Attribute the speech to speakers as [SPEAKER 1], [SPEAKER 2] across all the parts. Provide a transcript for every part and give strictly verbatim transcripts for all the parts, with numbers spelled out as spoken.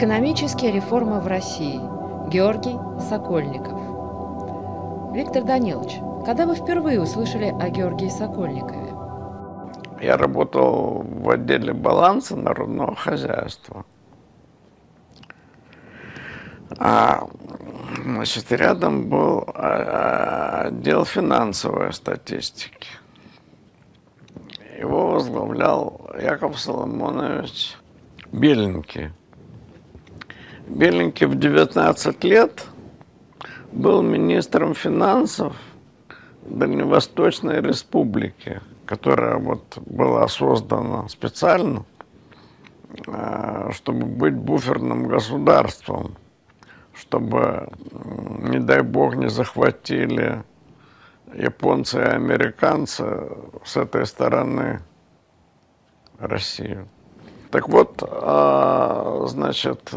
[SPEAKER 1] Экономические реформы в России. Георгий Сокольников. Виктор Данилович, когда вы впервые услышали о Георгии Сокольникове?
[SPEAKER 2] Я работал в отделе баланса народного хозяйства. А, значит, рядом был отдел финансовой статистики. Его возглавлял Яков Соломонович Беленький. Беленький в девятнадцать лет был министром финансов Дальневосточной республики, которая вот была создана специально, чтобы быть буферным государством, чтобы, не дай бог, не захватили японцы и американцы с этой стороны Россию. Так вот, значит,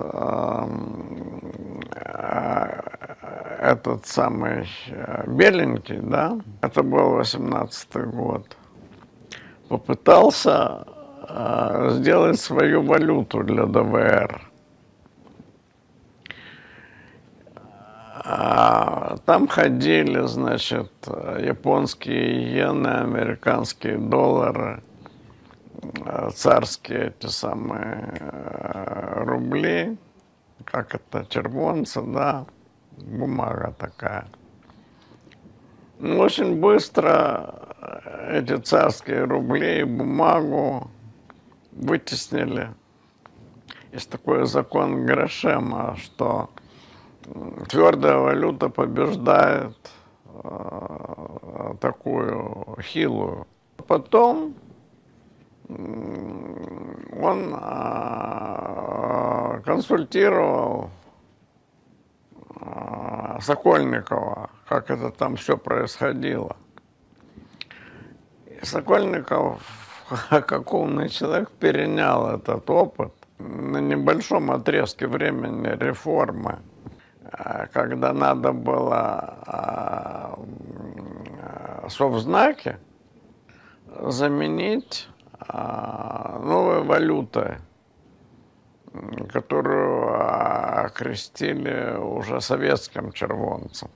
[SPEAKER 2] этот самый Беленький, да, это был восемнадцатый год, попытался сделать свою валюту для ДВР. Там ходили, значит, японские иены, американские доллары, царские эти самые рубли, как это, червонцы, да, бумага такая. Ну, очень быстро эти царские рубли и бумагу вытеснили. Есть такой закон Грошема, что твердая валюта побеждает э, такую хилую. Потом он э, консультировал э, Сокольникова, как это там все происходило. И Сокольников, как умный человек, перенял этот опыт на небольшом отрезке времени реформы, когда надо было совзнаки заменить новой валютой, которую окрестили уже советским червонцем.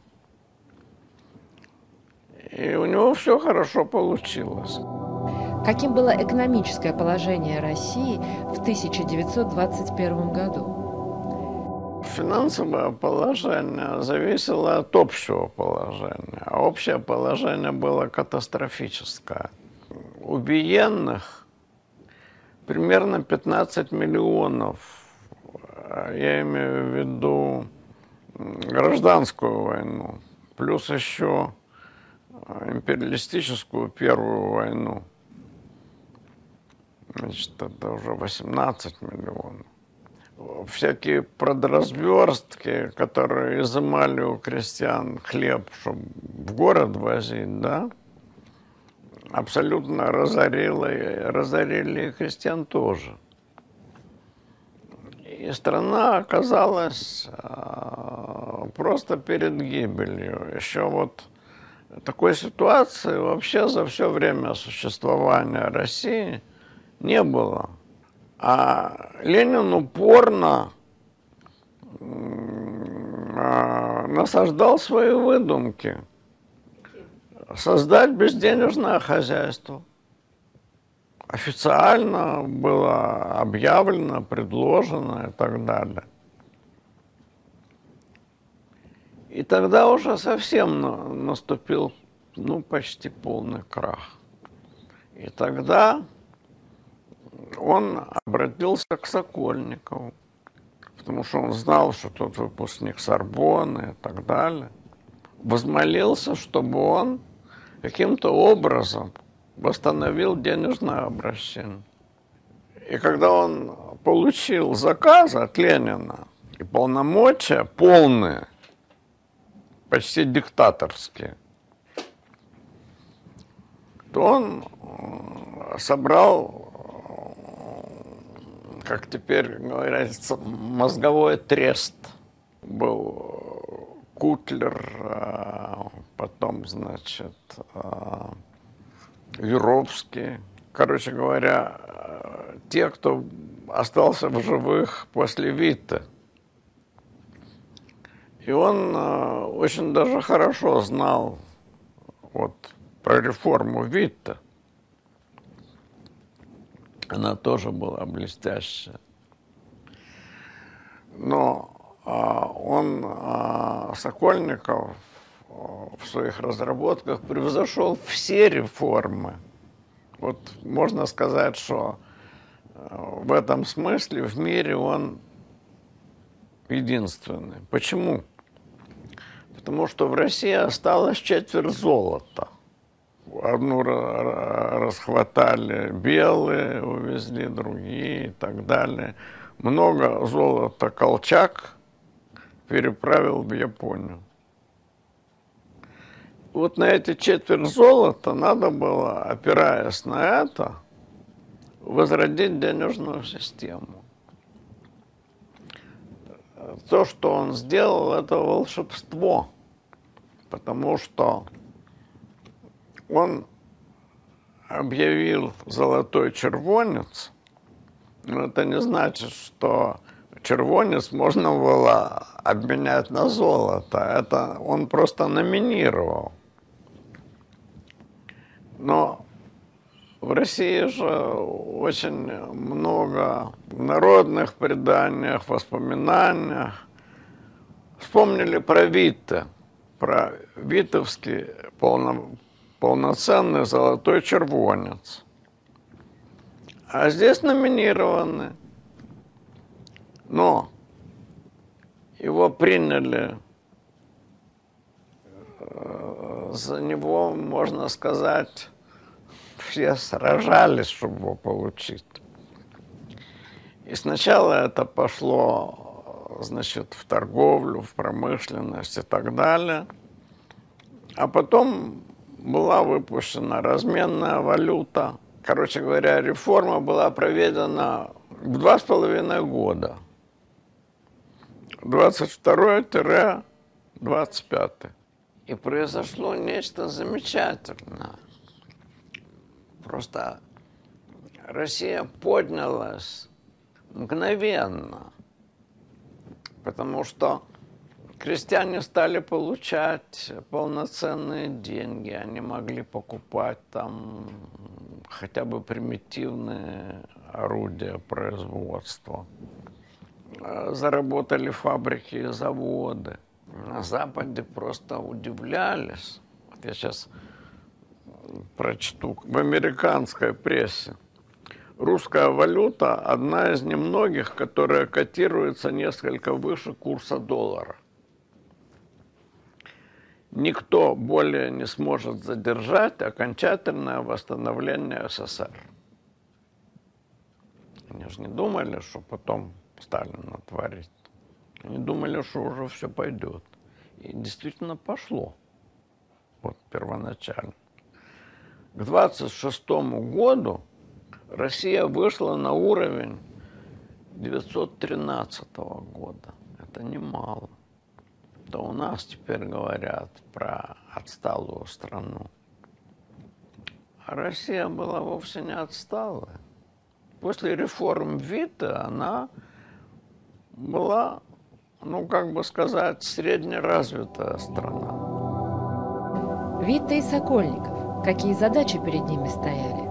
[SPEAKER 2] И у него все хорошо получилось.
[SPEAKER 1] Каким было экономическое положение России в тысяча девятьсот двадцать первом году?
[SPEAKER 2] Финансовое положение зависело от общего положения, а общее положение было катастрофическое. У биенных примерно пятнадцать миллионов, я имею в виду гражданскую войну, плюс еще империалистическую первую войну. Значит, это уже восемнадцать миллионов. Всякие продразверстки, которые изымали у крестьян хлеб, чтобы в город возить, да, абсолютно разорили, разорили и крестьян тоже. И страна оказалась а, просто перед гибелью. Еще вот такой ситуации вообще за все время существования России не было. А Ленин упорно э, насаждал свои выдумки. Создать безденежное хозяйство. Официально было объявлено, предложено и так далее. И тогда уже совсем на, наступил, ну, почти полный крах. И тогда он обратился к Сокольникову, потому что он знал, что тот выпускник Сорбонны и так далее. Возмолился, чтобы он каким-то образом восстановил денежное обращение. И когда он получил заказ от Ленина и полномочия полные, почти диктаторские, то он собрал, как теперь говорится, мозговой трест. Был Кутлер, потом, значит, Юровский, короче говоря, те, кто остался в живых после Витте. И он э, очень даже хорошо знал вот, про реформу Витте. Она тоже была блестящая. Но э, он, э, Сокольников, э, в своих разработках превзошел все реформы. Вот можно сказать, что э, в этом смысле в мире он единственный. Почему? Потому что в России осталось четверть золота. Одну расхватали белые, увезли другие и так далее. Много золота Колчак переправил в Японию. Вот на эти четверть золота надо было, опираясь на это, возродить денежную систему. То, что он сделал, это волшебство, потому что он объявил золотой червонец, но это не значит, что червонец можно было обменять на золото. Это он просто номинировал. Но в России же очень много в народных преданиях, воспоминаниях вспомнили про Витте, про витовский полно, полноценный золотой червонец. А здесь номинированы. Но его приняли, за него, можно сказать, все сражались, чтобы его получить. И сначала это пошло, значит, в торговлю, в промышленность и так далее. А потом была выпущена разменная валюта. Короче говоря, реформа была проведена в два с половиной года. двадцать второй — двадцать пятый. И произошло нечто замечательное. Просто Россия поднялась мгновенно, потому что крестьяне стали получать полноценные деньги, они могли покупать там хотя бы примитивные орудия производства. Заработали фабрики и заводы. На Западе просто удивлялись. Вот я сейчас прочту в американской прессе. Русская валюта – одна из немногих, которая котируется несколько выше курса доллара. Никто более не сможет задержать окончательное восстановление СССР. Они же не думали, что потом Сталин натворит. Они думали, что уже все пойдет. И действительно пошло. Вот первоначально. К двадцать шестому году Россия вышла на уровень девятьсот тринадцатого года. Это немало. Да у нас теперь говорят про отсталую страну. А Россия была вовсе не отсталая. После реформ Витте она была, ну, как бы сказать, среднеразвитая страна.
[SPEAKER 1] Витте и Сокольников. Какие задачи перед ними стояли?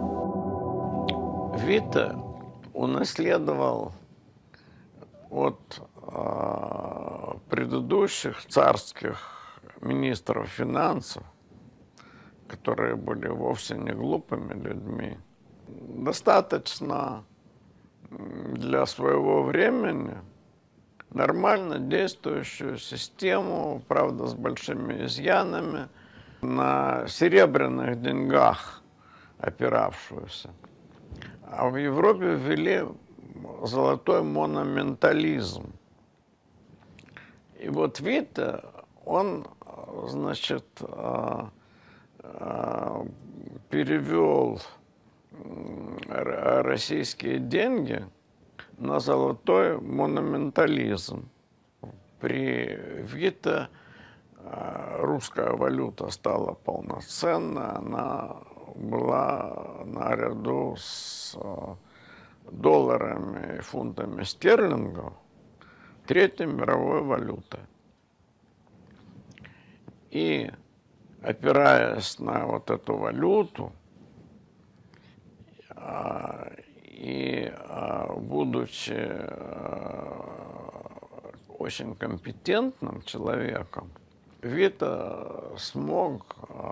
[SPEAKER 2] Витте унаследовал от э, предыдущих царских министров финансов, которые были вовсе не глупыми людьми, достаточно для своего времени нормально действующую систему, правда, с большими изъянами, на серебряных деньгах опиравшуюся. А в Европе ввели золотой монументализм. И вот Витте, он, значит, перевел российские деньги на золотой монументализм. При Витте русская валюта стала полноценной, она была наряду с долларами и фунтами стерлингов третьей мировой валютой. И опираясь на вот эту валюту, и будучи очень компетентным человеком, Вита смог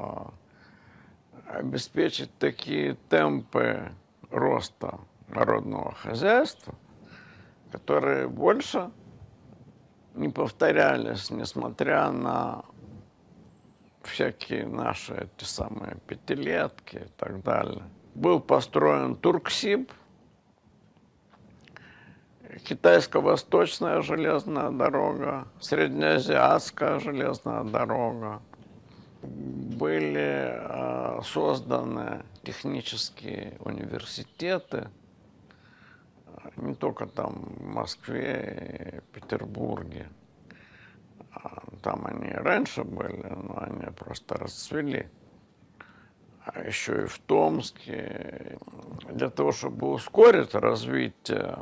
[SPEAKER 2] обеспечить такие темпы роста народного хозяйства, которые больше не повторялись, несмотря на всякие наши эти самые пятилетки и так далее. Был построен Турксиб, китайско-восточная железная дорога, среднеазиатская железная дорога. Были э, созданы технические университеты, не только там в Москве и Петербурге. Там они раньше были, но они просто расцвели. А еще и в Томске. Для того, чтобы ускорить развитие,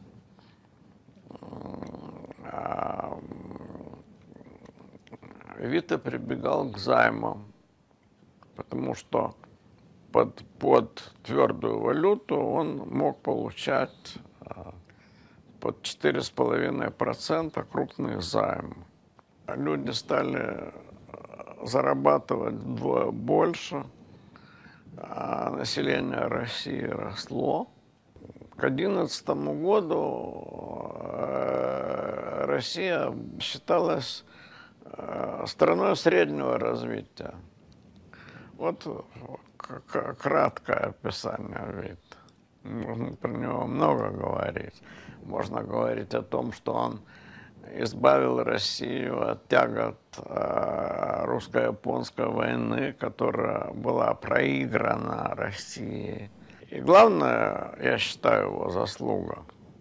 [SPEAKER 2] Вита прибегал к займам, потому что под, под твердую валюту он мог получать под четыре с половиной процента крупные займы. Люди стали зарабатывать вдвое больше, а население России росло. К две тысячи одиннадцатому году Россия считалась страной среднего развития. Вот краткое описание Вита. Можно про него много говорить. Можно говорить о том, что он избавил Россию от тягот русско-японской войны, которая была проиграна Россией. И главное, я считаю, его заслуга,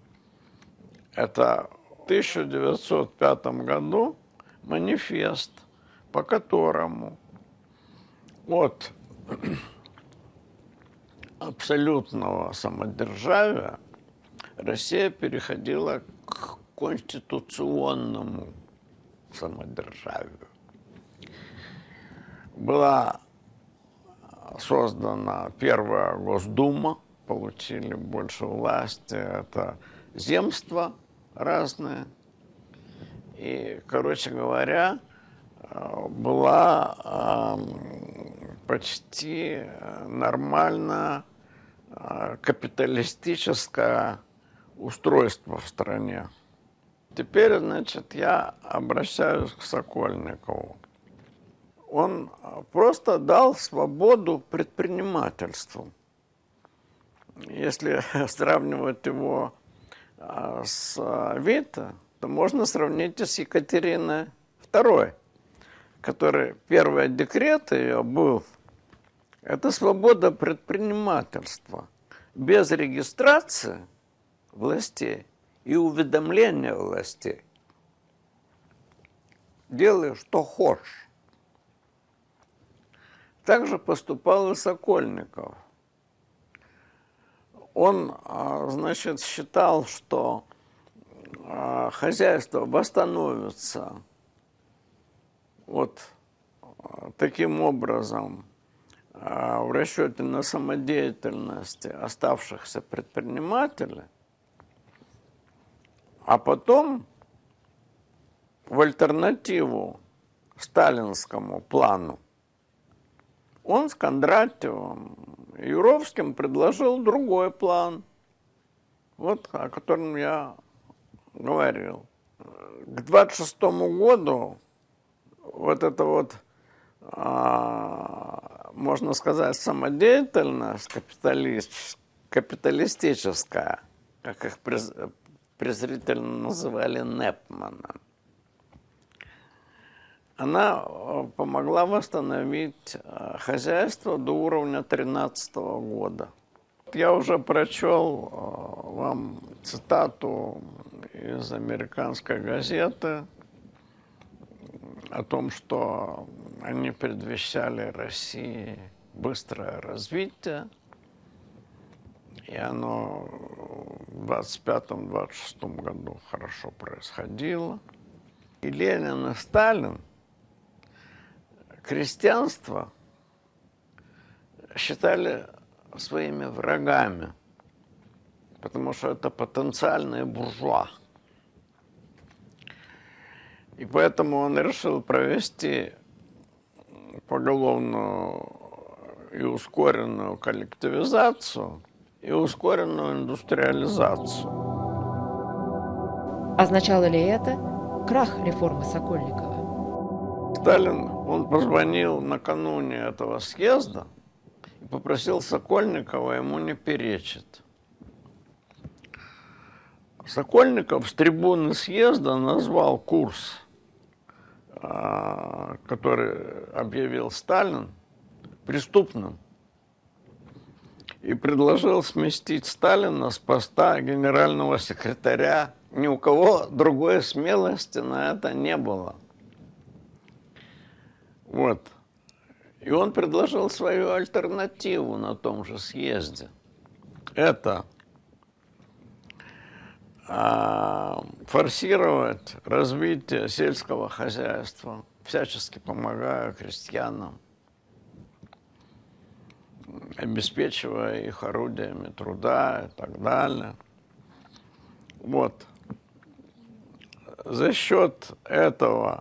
[SPEAKER 2] это в тысяча девятьсот пятом году манифест, по которому от абсолютного самодержавия Россия переходила к конституционному самодержавию. Была создана первая Госдума, получили больше власти, это земства разные. И, короче говоря, была почти нормальное капиталистическое устройство в стране. Теперь, значит, я обращаюсь к Сокольникову. Он просто дал свободу предпринимательству. Если сравнивать его с Вита, то можно сравнить и с Екатериной второй, который первый декрет ее был, это свобода предпринимательства без регистрации властей и уведомления властей. Делай, что хочешь. Так же поступал и Сокольников. Он, значит, считал, что хозяйство восстановится вот таким образом в расчете на самодеятельность оставшихся предпринимателей, а потом в альтернативу сталинскому плану он с Кондратьевым и Юровским предложил другой план, вот о котором я говорил. К двадцать шестому году вот это вот, а, можно сказать, самодеятельность капиталист, капиталистическая, как их през, презрительно называли Непмана, она помогла восстановить хозяйство до уровня тринадцатого года. Я уже прочел вам цитату из американской газеты о том, что они предвещали России быстрое развитие, и оно в двадцать пятом — двадцать шестом году хорошо происходило. И Ленин, и Сталин крестьянство считали своими врагами, потому что это потенциальные буржуа. И поэтому он решил провести поголовную и ускоренную коллективизацию, и ускоренную индустриализацию.
[SPEAKER 1] Означало ли это крах реформы Сокольникова?
[SPEAKER 2] Сталин, он позвонил накануне этого съезда и попросил Сокольникова ему не перечить. Сокольников с трибуны съезда назвал курс, который объявил Сталин, преступным, и предложил сместить Сталина с поста генерального секретаря. Ни у кого другой смелости на это не было. Вот. И он предложил свою альтернативу на том же съезде. Это а, форсировать развитие сельского хозяйства, всячески помогая крестьянам, обеспечивая их орудиями труда и так далее. Вот. За счет этого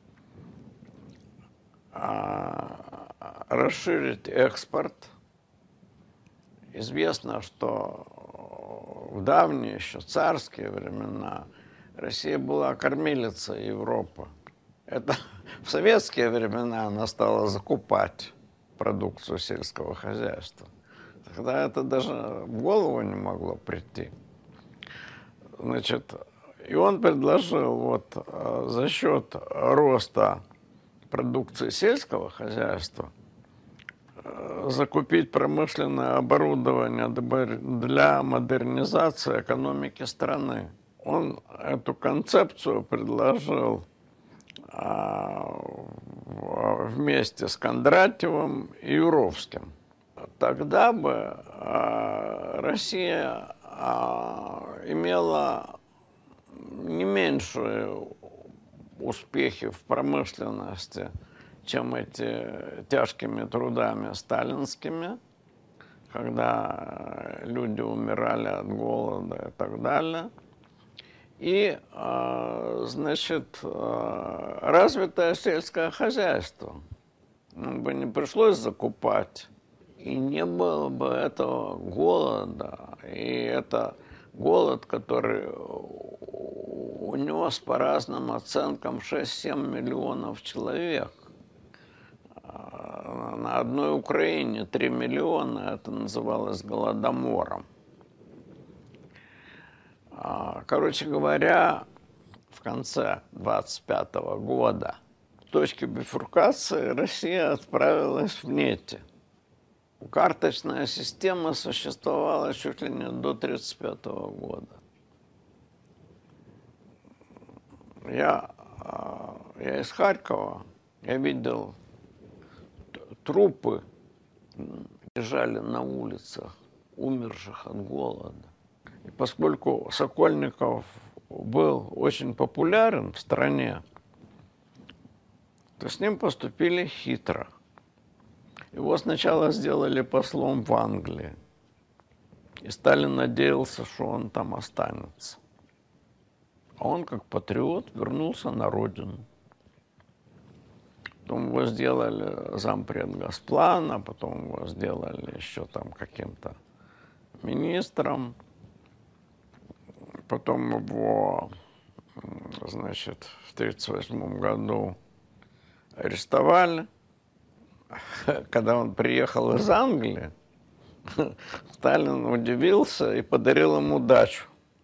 [SPEAKER 2] а, расширить экспорт. Известно, что в давние еще царские времена Россия была кормилицей Европы. Это в советские времена она стала закупать продукцию сельского хозяйства. Тогда это даже в голову не могло прийти. Значит, и он предложил вот за счет роста продукции сельского хозяйства закупить промышленное оборудование для модернизации экономики страны. Он эту концепцию предложил вместе с Кондратьевым и Юровским. Тогда бы Россия имела не меньшие успехи в промышленности, чем эти тяжкими трудами сталинскими, когда люди умирали от голода и так далее. И, значит, развитое сельское хозяйство. Нам бы не пришлось закупать, и не было бы этого голода. И это голод, который унес по разным оценкам шесть-семь миллионов человек. На одной Украине три миллиона, это называлось голодомором. Короче говоря, в конце двадцать пятого года в точке бифуркации Россия отправилась в нити. Карточная система существовала чуть ли не до тридцать пятого года. Я, я из Харькова, я видел трупы, лежали на улицах, умерших от голода. И поскольку Сокольников был очень популярен в стране, то с ним поступили хитро. Его сначала сделали послом в Англии, и Сталин надеялся, что он там останется. А он, как патриот, вернулся на родину. Потом его сделали зампред Госплана, потом его сделали еще там каким-то министром. Потом его, значит, в тридцать восьмом году арестовали. Когда он приехал из Англии, Сталин удивился и подарил ему дачу.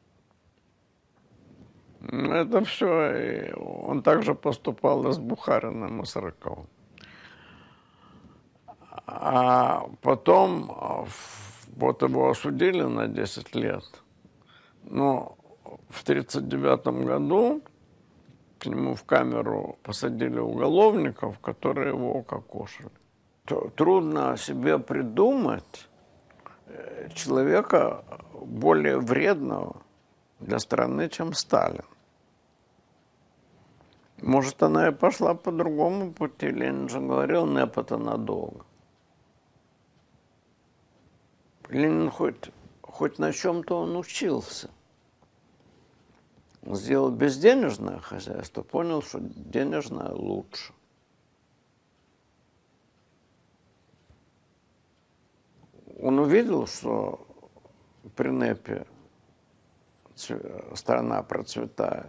[SPEAKER 2] Это все. И он также поступал и с Бухариным, и с Рыковым. А потом вот его осудили на десять лет. Но в тридцать девятом году к нему в камеру посадили уголовников, которые его укокошили. Трудно себе придумать человека более вредного для страны, чем Сталин. Может, она и пошла по другому пути. Ленин же говорил, НЭП это надолго. Ленин хоть, хоть на чем-то он учился. Он сделал безденежное хозяйство, понял, что денежное лучше. Он увидел, что при НЭПе страна процветает.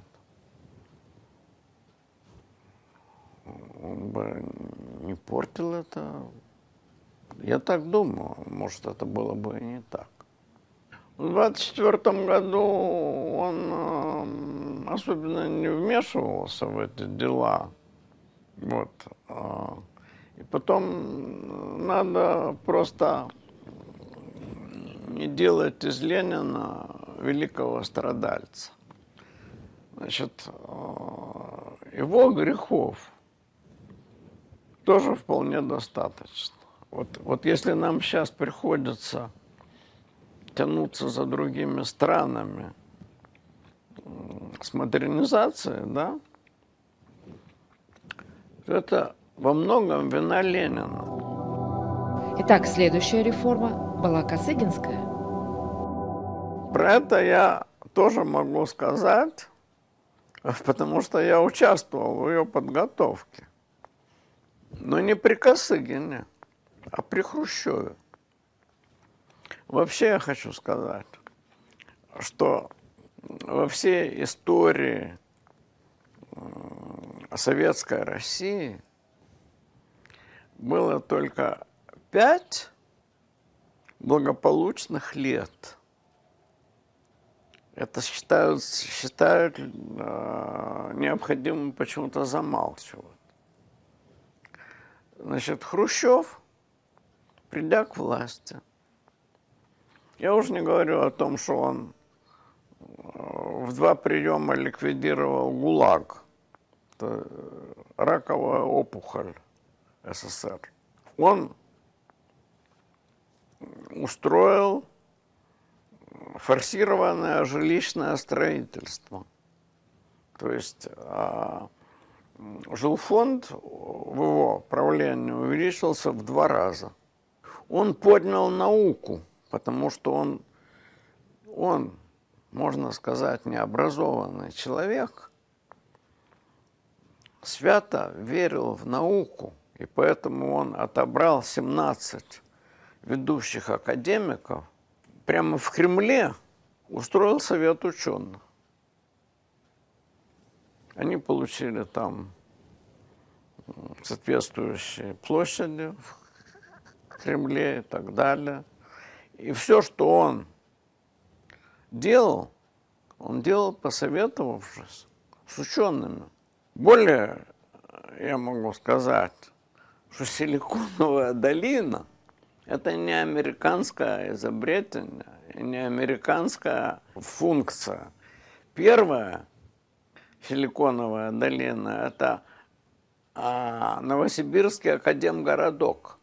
[SPEAKER 2] Он бы не портил это. Я так думаю, может, это было бы и не так. В двадцать четвёртом году он особенно не вмешивался в эти дела. Вот. И потом надо просто не делать из Ленина великого страдальца. Значит, его грехов тоже вполне достаточно. Вот, вот если нам сейчас приходится тянуться за другими странами с модернизацией, да, то это во многом вина Ленина.
[SPEAKER 1] Итак, следующая реформа была Косыгинская.
[SPEAKER 2] Про это я тоже могу сказать, потому что я участвовал в ее подготовке. Но не при Косыгине, а при Хрущеве. Вообще я хочу сказать, что во всей истории советской России было только пять благополучных лет. Это считают, считают э, необходимым почему-то замалчивать. Значит, Хрущев, придя к власти, я уже не говорю о том, что он в два приема ликвидировал ГУЛАГ, это раковая опухоль СССР. Он устроил форсированное жилищное строительство. То есть а, жилфонд в его правлении увеличился в два раза. Он поднял науку, потому что он, он, можно сказать, необразованный человек, свято верил в науку, и поэтому он отобрал семнадцать ведущих академиков, прямо в Кремле устроил совет ученых. Они получили там соответствующие площади в Кремле и так далее. И все, что он делал, он делал, посоветовавшись с учеными. Более я могу сказать, что Силиконовая долина – это не американское изобретение, не американская функция. Первая Силиконовая долина – это а, Новосибирский академгородок.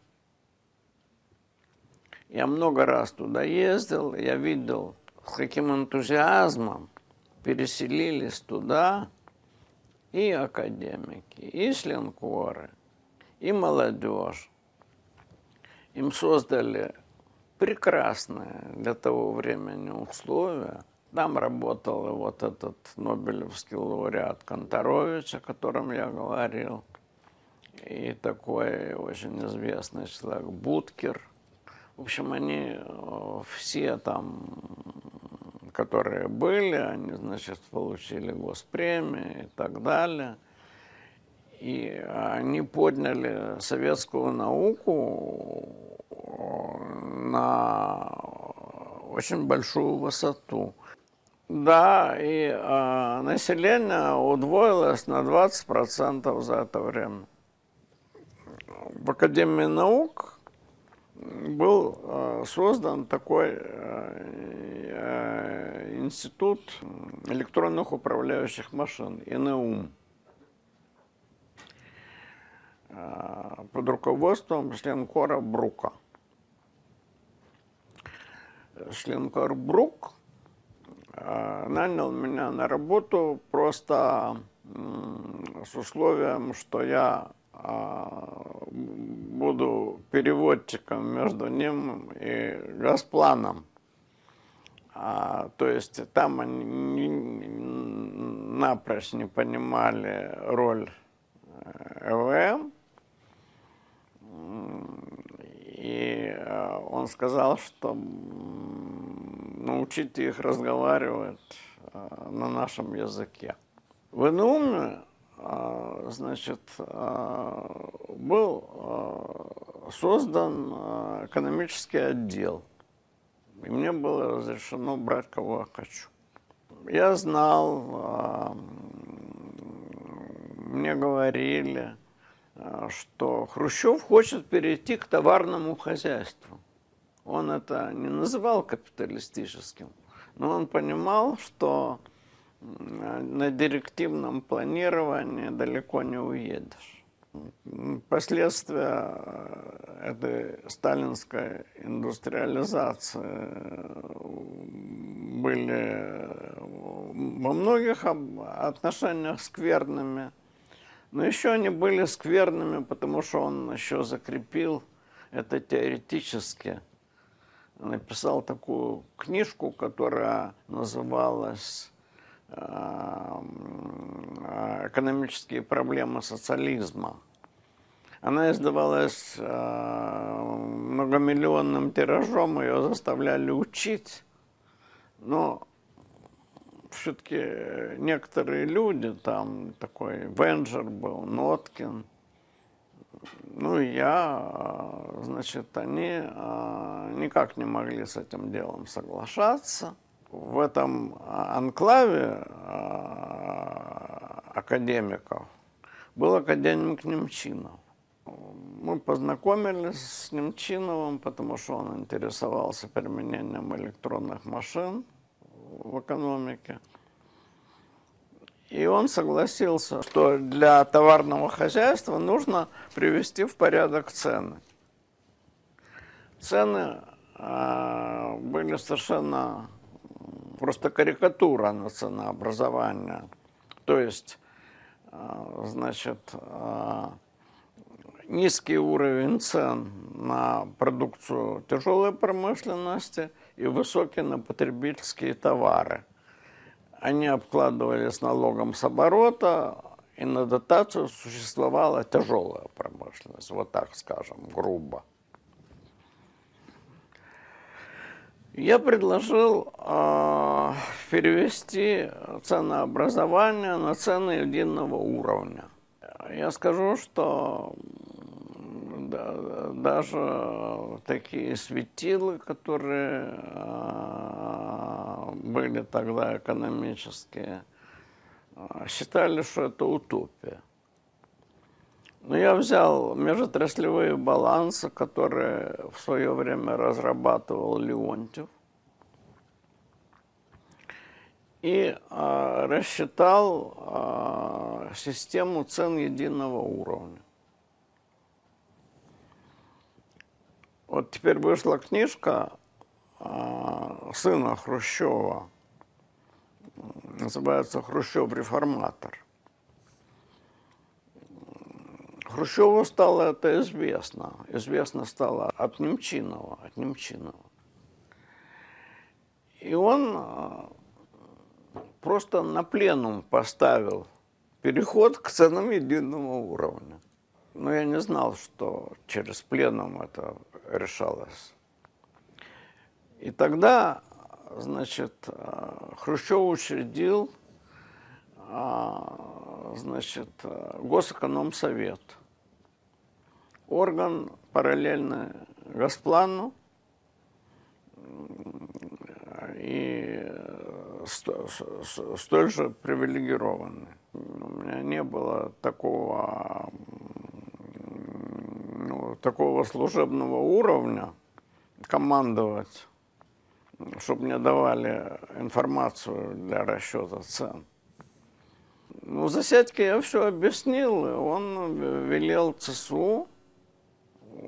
[SPEAKER 2] Я много раз туда ездил, я видел, с каким энтузиазмом переселились туда и академики, и членкоры, и молодежь. Им создали прекрасные для того времени условия. Там работал вот этот нобелевский лауреат Канторович, о котором я говорил, и такой очень известный человек Будкер. В общем, они все там, которые были, они, значит, получили госпремии и так далее. И они подняли советскую науку на очень большую высоту. Да, и э, население удвоилось на двадцать процентов за это время. В Академии наук был э, создан такой э, э, институт электронных управляющих машин, ИНЭУМ. под руководством членкора Брука. Членкор Брук нанял меня на работу просто с условием, что я буду переводчиком между ним и Газпланом. А, то есть там они не, напрочь не понимали роль ЭВМ. И он сказал, что научите их разговаривать на нашем языке. В ИНУМе, значит, был создан экономический отдел. И мне было разрешено брать, кого я хочу. Я знал, мне говорили, что Хрущев хочет перейти к товарному хозяйству. Он это не называл капиталистическим, но он понимал, что на директивном планировании далеко не уедешь. Последствия этой сталинской индустриализации были во многих отношениях скверными, но еще они были скверными, потому что он еще закрепил это теоретически. Написал такую книжку, которая называлась «Экономические проблемы социализма». Она издавалась многомиллионным тиражом, ее заставляли учить, но все-таки некоторые люди, там такой Венджер был, Ноткин, ну и я, значит, они никак не могли с этим делом соглашаться. В этом анклаве академиков был академик Немчинов. Мы познакомились с Немчиновым, потому что он интересовался применением электронных машин в экономике. И он согласился, что для товарного хозяйства нужно привести в порядок цены. Цены э, были совершенно просто карикатура на ценообразование. То есть, э, значит, э, низкий уровень цен на продукцию тяжелой промышленности и высокий на потребительские товары. Они обкладывались налогом с оборота, и на дотацию существовала тяжелая промышленность, вот так скажем, грубо. Я предложил э, перевести ценообразование на цены единого уровня. Я скажу, что да, даже такие светилы, которые э, были тогда экономические, э, считали, что это утопия. Но я взял межотраслевые балансы, которые в свое время разрабатывал Леонтьев, и э, рассчитал э, систему цен единого уровня. Вот теперь вышла книжка э, сына Хрущева, называется «Хрущев-реформатор». Хрущеву стало это известно. Известно стало от Немчинова, от Немчинова. И он просто на пленум поставил переход к ценам единого уровня. Но я не знал, что через пленум это решалось. И тогда, значит, Хрущев учредил, значит, Госэкономсовет. Орган параллельный Газплану и столь же привилегированный. У меня не было такого, ну, такого служебного уровня командовать, чтобы мне давали информацию для расчета цен. Ну, Засядьке я все объяснил, и он велел ЦСУ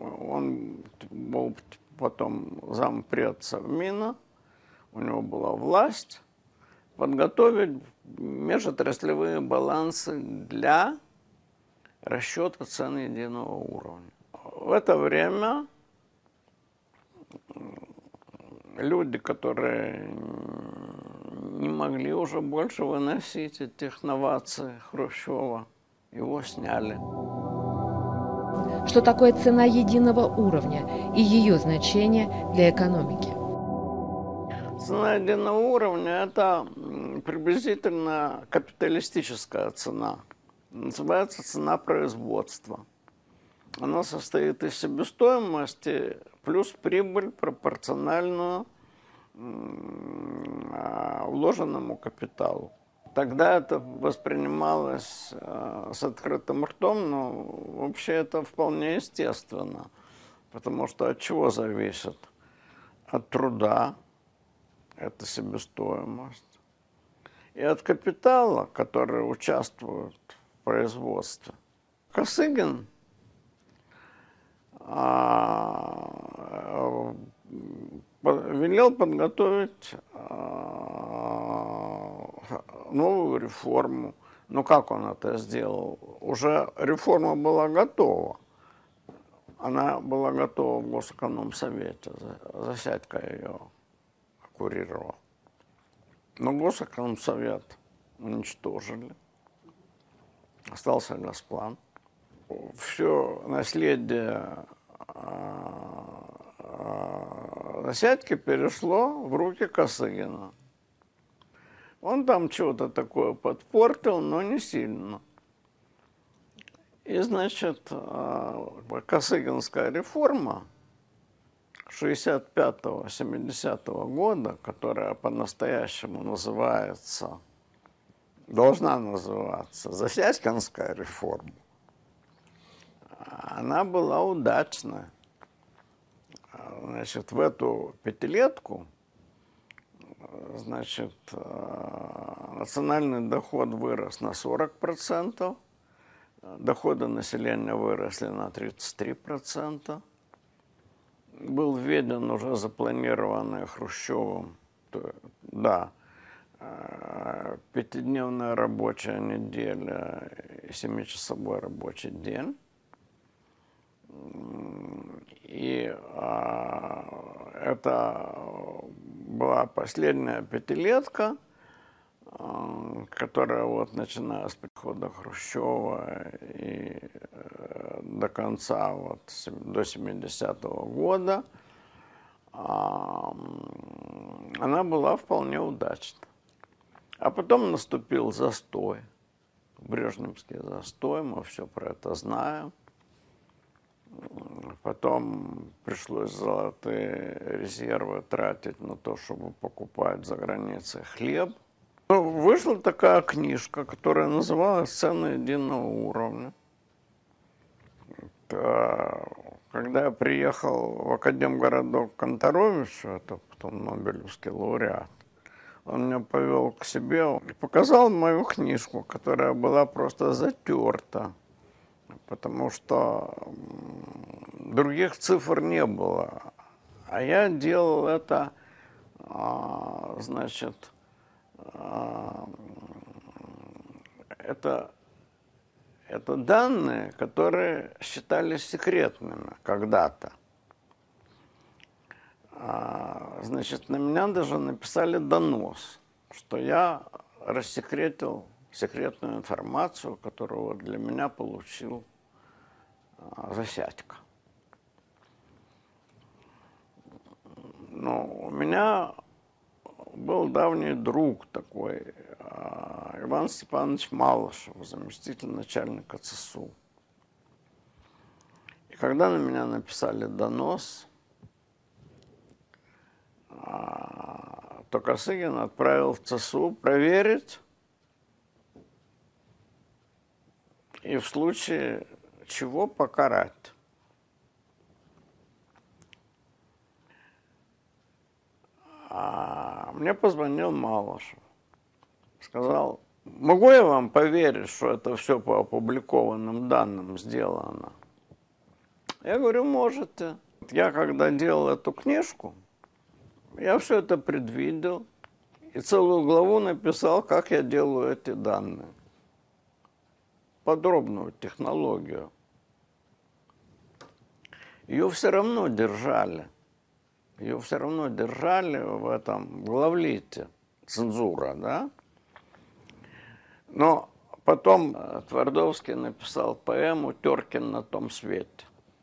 [SPEAKER 2] он был потом зампред Совмина, у него была власть подготовить межотраслевые балансы для расчета цен единого уровня. В это время люди, которые не могли уже больше выносить этих новаций Хрущева, его сняли.
[SPEAKER 1] Что такое цена единого уровня и ее значение для экономики?
[SPEAKER 2] Цена единого уровня – это приблизительно капиталистическая цена. Называется цена производства. Она состоит из себестоимости плюс прибыль пропорциональную вложенному капиталу. Тогда это воспринималось э, с открытым ртом, но вообще это вполне естественно. Потому что от чего зависит? От труда, это себестоимость, и от капитала, который участвует в производстве. Косыгин а, велел подготовить новую реформу. Ну, как он это сделал? Уже реформа была готова. Она была готова в Госэкономсовете. Засядька ее курировал. Но Госэкономсовет уничтожили. Остался Госплан. Все наследие Засядьки перешло в руки Косыгина. Он там что-то такое подпортил, но не сильно. И, значит, Косыгинская реформа шестьдесят пятого — семидесятого года, которая по-настоящему называется, должна называться Засядькинская реформа, она была удачная. Значит, в эту пятилетку, значит, национальный доход вырос на сорок процентов, доходы населения выросли на тридцать три процента. Был введен уже запланированный Хрущевым, да, пятидневная рабочая неделя и семичасовой рабочий день. И а, это была последняя пятилетка, а, которая вот начиная с прихода Хрущева и а, до конца, вот, до семидесятого года, а, она была вполне удачна. А потом наступил застой, брежневский застой, мы все про это знаем. Потом пришлось золотые резервы тратить на то, чтобы покупать за границей хлеб. Ну, вышла такая книжка, которая называлась «Цены единого уровня». Это, когда я приехал в Академгородок к Канторовичу, это потом Нобелевский лауреат, он меня повел к себе и показал мою книжку, которая была просто затерта. Потому что других цифр не было. А я делал это, значит, это, это данные, которые считались секретными когда-то. Значит, на меня даже написали донос, что я рассекретил секретную информацию, которую для меня получил а, Засядько. Но у меня был давний друг такой, а, Иван Степанович Малышев, заместитель начальника ЦСУ. И когда на меня написали донос, а, то Косыгин отправил в ЦСУ проверить, и в случае чего покарать. А мне позвонил Малышев. Сказал, могу я вам поверить, что это все по опубликованным данным сделано? Я говорю, можете. Я когда делал эту книжку, я все это предвидел и целую главу написал, как я делаю эти данные. Подробную технологию. Ее все равно держали. Ее все равно держали в этом главлите. Цензура, да? Но потом Твардовский написал поэму «Теркин на том свете».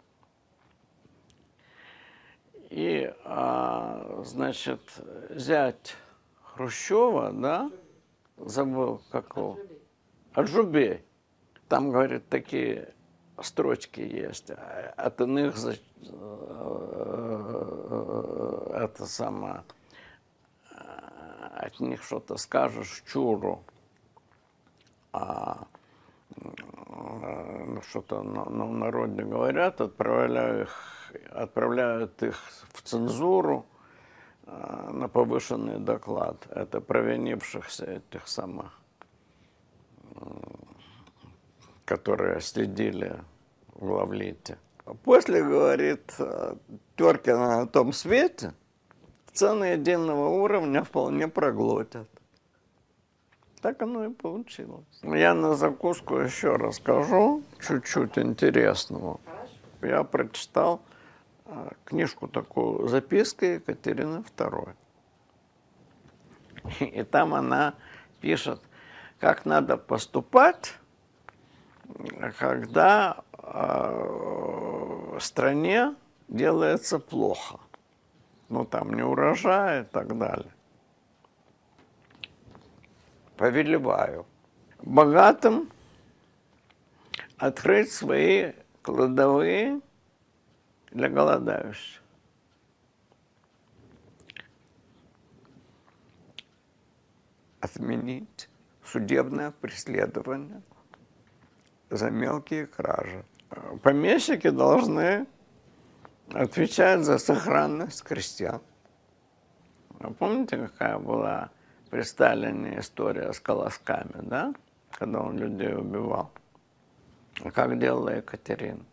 [SPEAKER 2] И, а, значит, зять Хрущева, да, забыл какого, Аджубей. Там, говорит, такие строчки есть. От иных, это самое, от них что-то скажешь чуру, а что-то на, на народе говорят, отправляют их, отправляют их в цензуру а, на повышенный доклад. Это провинившихся этих самых, которые следили в главлите. После, говорит, Теркина на том свете цены единого уровня вполне проглотят. Так оно и получилось. Я на закуску еще расскажу чуть-чуть интересного. Я прочитал а, книжку такую «Записки Екатерины второй». И там она пишет, как надо поступать, когда э, стране делается плохо. Ну, там, не урожай и так далее. Повелеваю богатым открыть свои кладовые для голодающих. Отменить судебное преследование за мелкие кражи. Помещики должны отвечать за сохранность крестьян. Вы помните, какая была при Сталине история с колосками, да? Когда он людей убивал. А как делала Екатерина?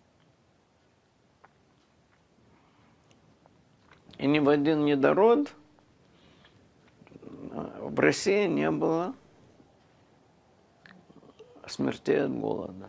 [SPEAKER 2] И ни в один недород в России не было смертей от голода.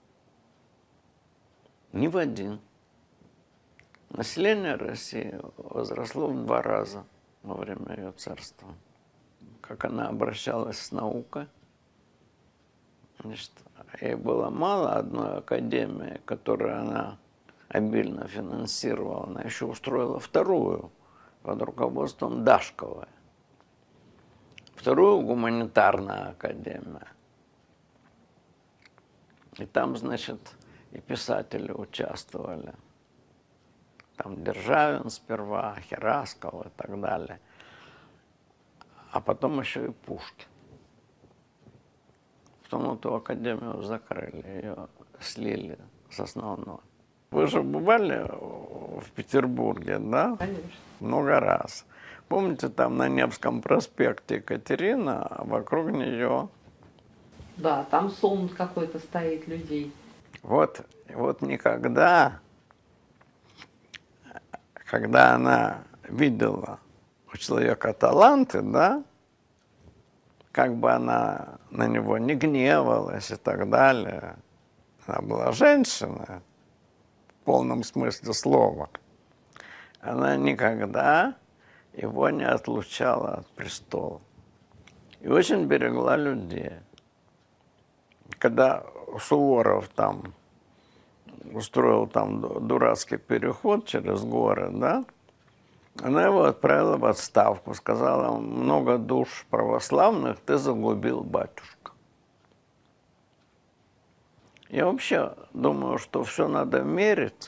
[SPEAKER 2] Ни в один. Население России возросло в два раза во время ее царства. Как она обращалась с наукой. Значит, ей было мало одной академии, которую она обильно финансировала. Она еще устроила вторую под руководством Дашковой. Вторую гуманитарную академию. И там, значит, и писатели участвовали. Там Державин сперва, Херасков и так далее. А потом еще и Пушкин. Потом эту академию закрыли, ее слили с основной. Вы же бывали в Петербурге, да?
[SPEAKER 1] Конечно.
[SPEAKER 2] Много раз. Помните, там на Невском проспекте Екатерина, а вокруг нее...
[SPEAKER 1] Да, там сон какой-то стоит людей.
[SPEAKER 2] Вот, вот никогда, когда она видела у человека таланты, да, как бы она на него не гневалась и так далее, она была женщина в полном смысле слова, она никогда его не отлучала от престола и очень берегла людей. Когда Суворов там устроил там дурацкий переход через горы, да, она его отправила в отставку, сказала, много душ православных ты загубил, батюшка. Я вообще думаю, что все надо мерить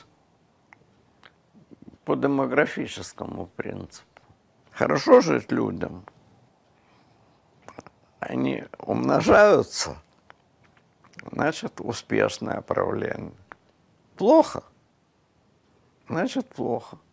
[SPEAKER 2] по демографическому принципу. Хорошо жить людям, они умножаются, значит, успешное правление. Плохо, значит, плохо.